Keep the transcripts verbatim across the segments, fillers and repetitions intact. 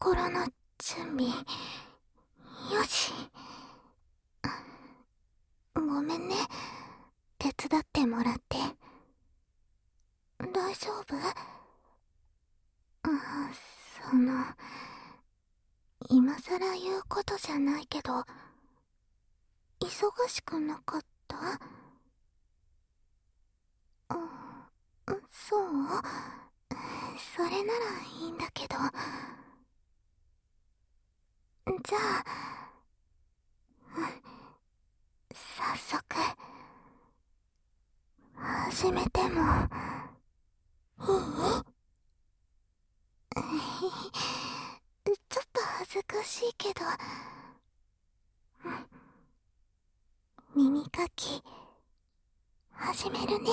心の準備。よし。ごめんね、手伝ってもらって。大丈夫？あ、その、今さら言うことじゃないけど、忙しくなかった？うん、そう？それならいいんだけど。じゃあ、早速始めてもいい？ちょっと恥ずかしいけど、耳かき始めるね。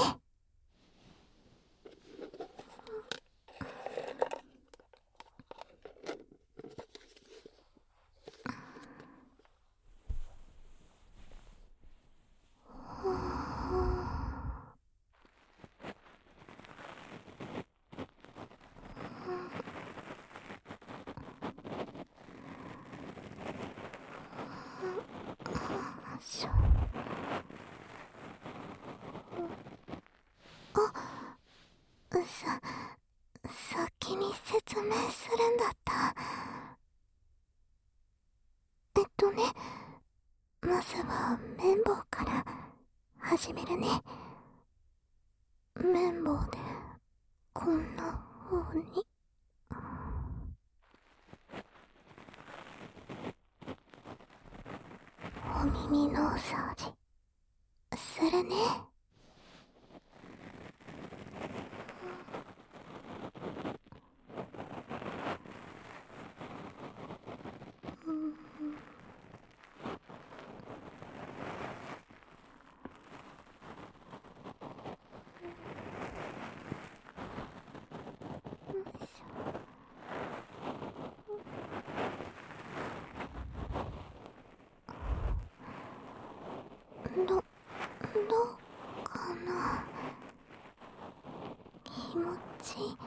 あ、さ、先に説明するんだった。えっとね、まずは綿棒から始めるね。綿棒でこんな風に。お耳の掃除するね。うん、ど、どうかな。気持ちいい？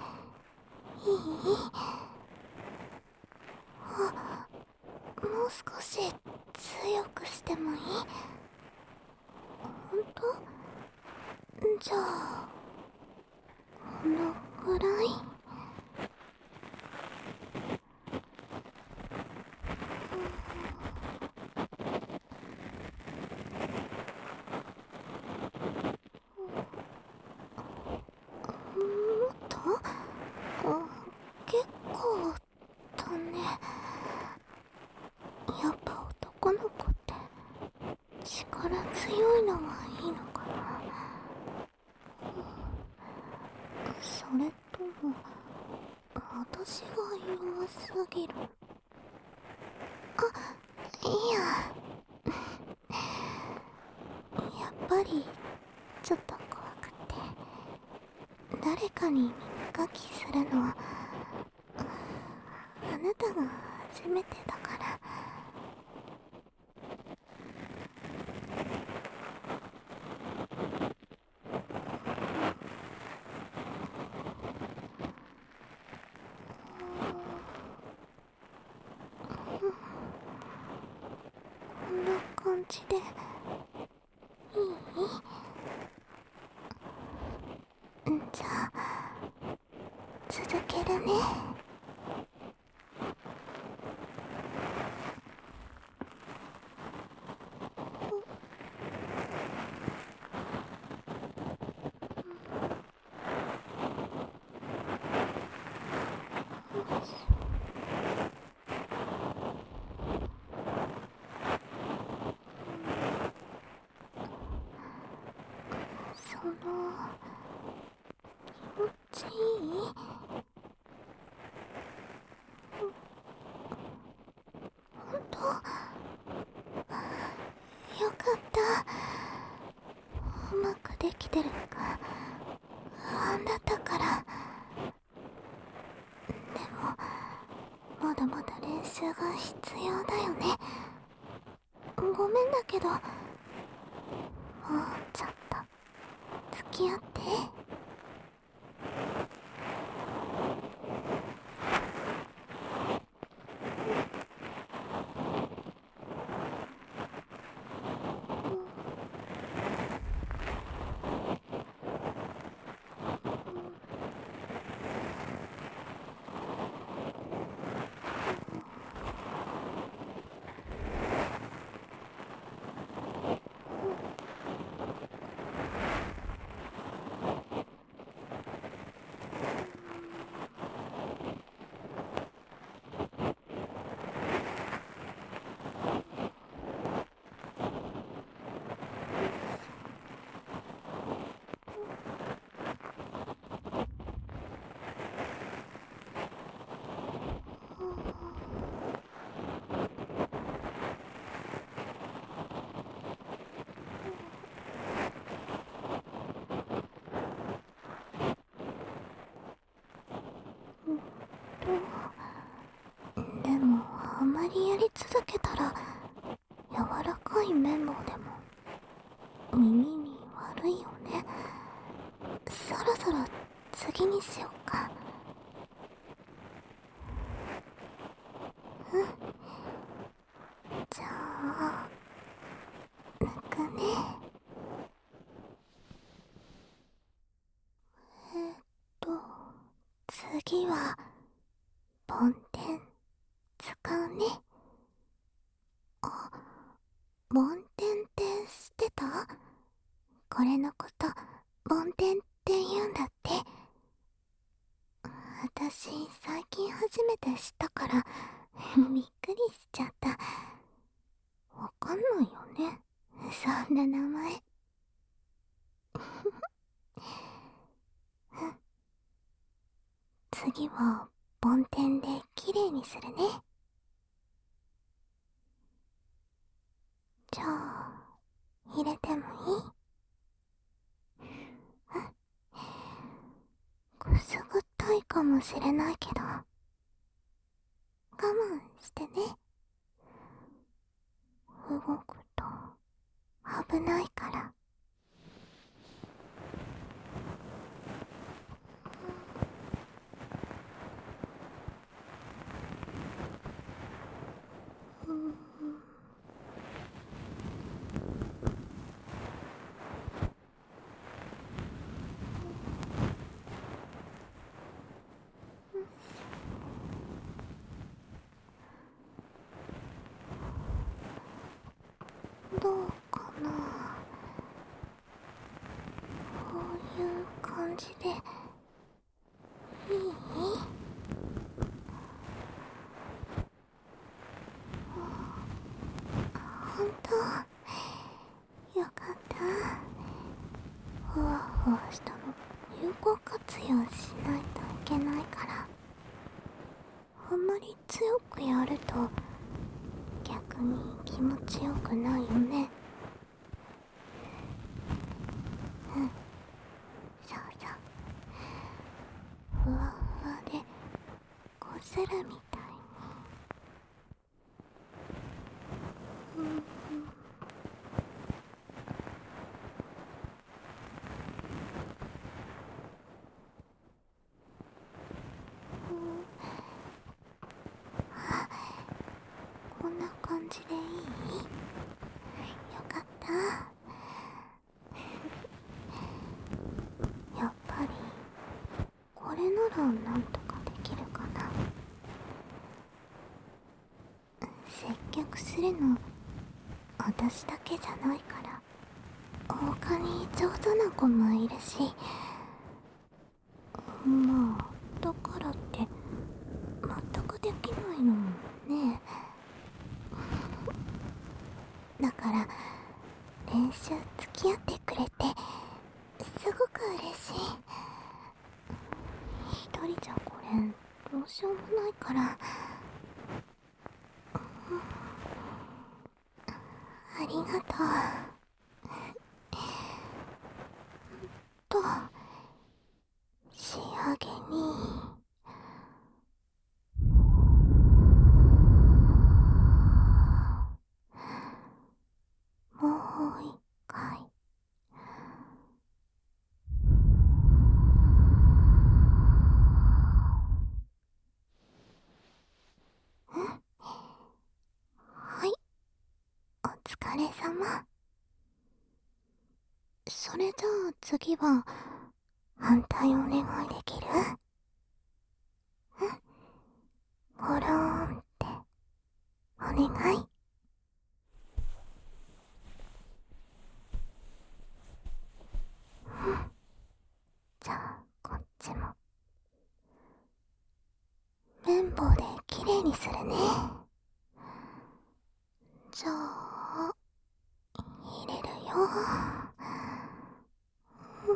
あ、もう少し強くしてもいい？ほんと？じゃあ、このぐらい？もっと？あ、結構だね。やっぱ男の子って力強いのがいいのかな。それとも私が弱すぎる？あ、いいや。やっぱりちょっと怖くて、誰かに耳かきするのはあなたが初めてだから。こんな感じでいい？じゃあ続けるね。その、気持ちいい？ほんと？よかった。うまくできてるか不安だったから。でもまだまだ練習が必要だよね。ごめんだけど、もうちょっと付き合って。 次にしようか。うん。じゃあ抜くね。えっと次は梵天使うね。あ、梵天って知ってた？これのこと梵天って言うんだって。私最近初めて知ったからびっくりしちゃった。わかんないよね、そんな名前。次は梵天できれいにするね。じゃあ入れてもいい？くすぐったいかもしれないけど我慢してね。動くと危ないから。うん、どうかな。こういう感じでいい？ほんとよかった。ふわふわしたの有効活用しないといけないから、あんまり強くやると逆に気持ちよくないよね。うん、そうそう。ふわふわでこするみたいに。うんうん、あ、こんな感じでいい？よかった。やっぱりこれならなんとかできるかな。接客するの私だけじゃないから、他に上手な子もいるし、まあだからって全くできないのもね。だから練習付き合ってくれてすごく嬉しい。一人じゃこれどうしようもないから、ありがとう。と仕上げにもう一回。うん、はい、お疲れ様。それじゃあ次は反対お願いできる？うん、ゴローンってお願い。うん、じゃあこっちも綿棒できれいにするね。じゃあ入れるよ。うん、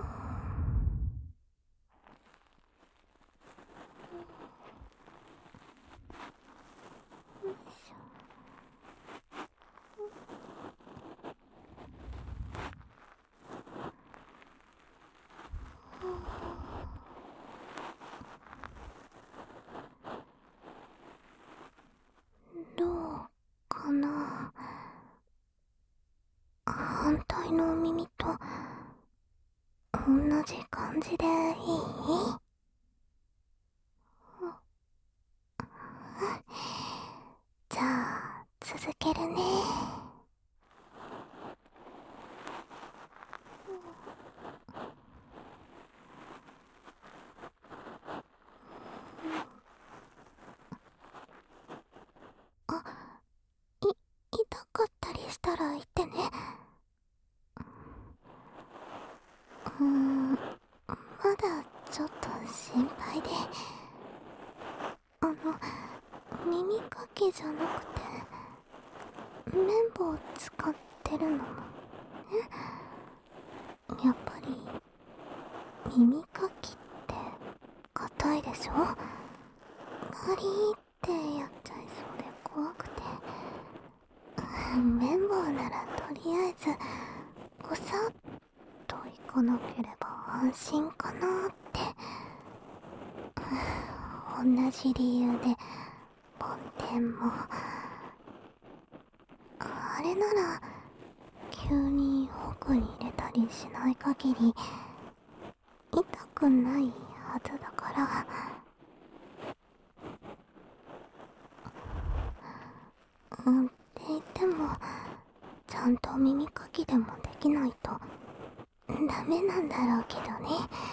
よいしょ。どうかな。 じでいい？じゃあ続けるね。あ、い、痛かったりしたら言ってね。うーん、まだちょっと心配で。あの、耳かきじゃなくて、綿棒を使ってるのもね。やっぱり、耳かきって硬いでしょ？ガリーってやっちゃいそうで怖くて。綿棒ならとりあえず、ごさっといかなければ安心かなって。同じ理由で、梵天も。あれなら、急に奥に入れたりしない限り、痛くないはずだから。うんって言っても、ちゃんと耳かきでもできないとダメなんだろうけどね。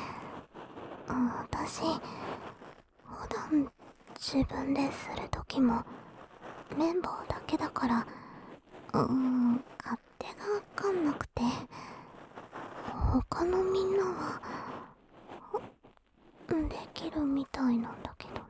私、普段自分でするときも綿棒だけだから、うーん、勝手がわかんなくて、他のみんなはできるみたいなんだけどね。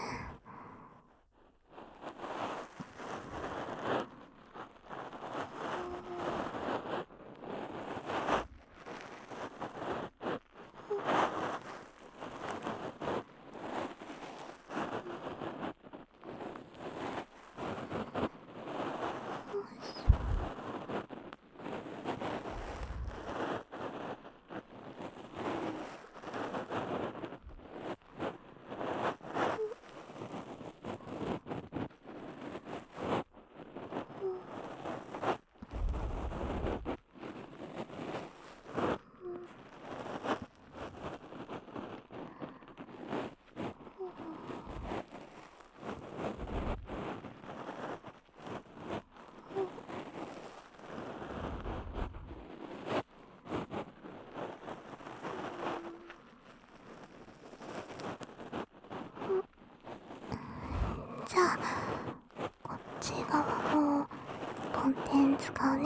じゃあ、こっち側も梵天使うね。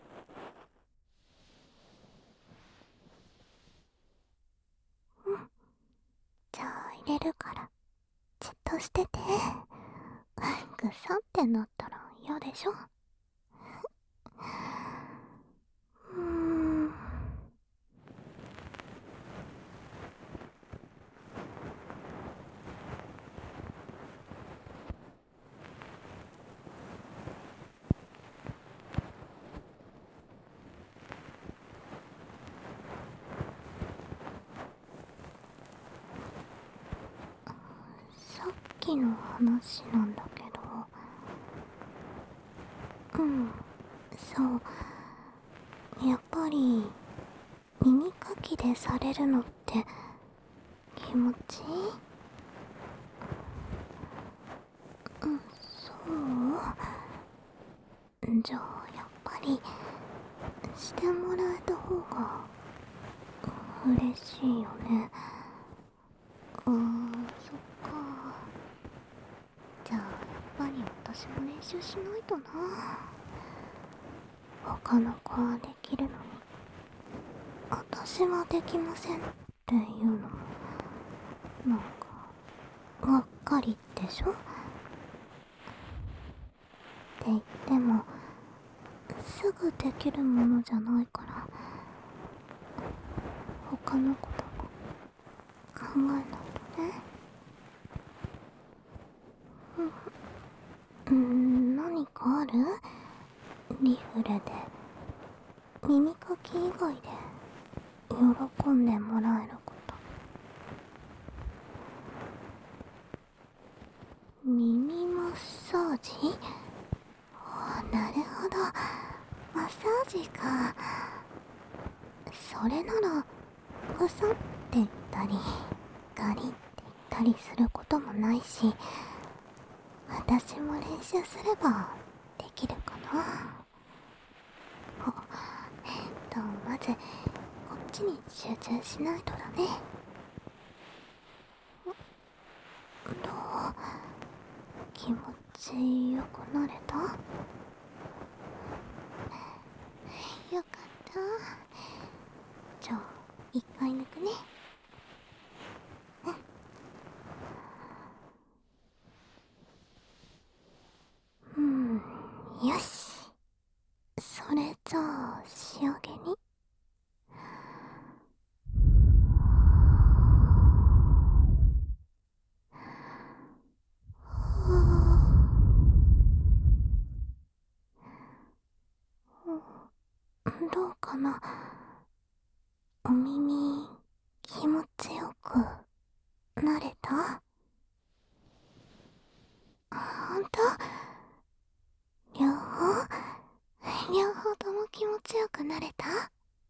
うん。じゃあ入れるから、じっとしてて。ぐさってなったら嫌でしょ？うーん。さっきの話なんだけど、うん、そう、やっぱり耳かきでされるのって気持ちいい？うん、そう？じゃあやっぱりしてもらえた方が嬉しいよね。うーん、そっか。じゃあやっぱり私も練習しないとな。他の子はできるのに私はできませんっていうのもなんかがっかりでしょ？って言ってもすぐできるものじゃないから、他のことも考えないとね。うん、何かある？リフレで耳かき以外で喜んでもらえること。耳マッサージ？あ、なるほど、マッサージか。それならぐさってりガリって言ったりすることもないし、私も練習すればできるかな。おえっとまずこっちに集中しないとだね。どう、気持ちよくなれた？よかった。じゃあ一回抜くね。うん、よし。それじゃあ仕上げにどうかな。お耳気持ちよくなれた？ほんと？両方両方とも気持ちよくなれた？は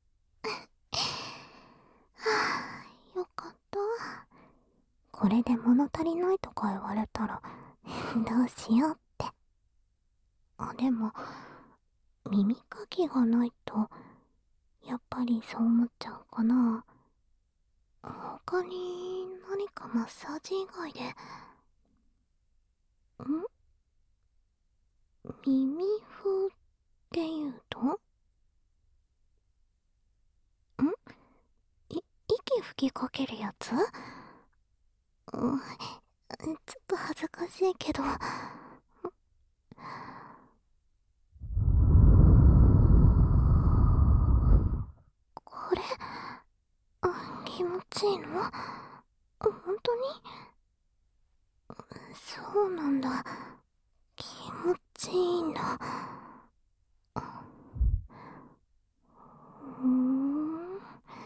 あ、よかった。これで物足りないとか言われたらどうしようって。あ、でも耳かきがないとやっぱりそう思っちゃうかな。他に何かマッサージ以外で、ん耳風っていうと、んい息吹きかけるやつ？うん、ちょっと恥ずかしいけど、これ、あ、気持ちいいの？本当に？そうなんだ。気持ちいいんだ。うーん。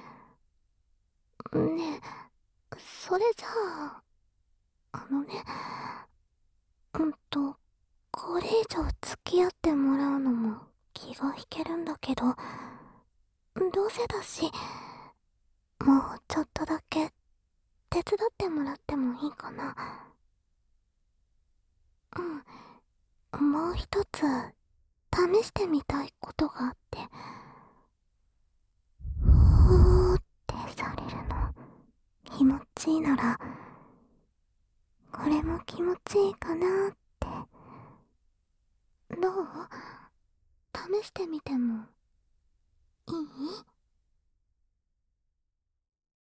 ねえ、それじゃあ、あのね、うんと、これ以上付き合ってもらうのも気が引けるんだけど、どうせだし、もうちょっとだけ手伝ってもらってもいいかな。うん、もう一つ試してみたいことがあって、ふーってされるの気持ちいいなら、これも気持ちいいかなって。どう？試してみても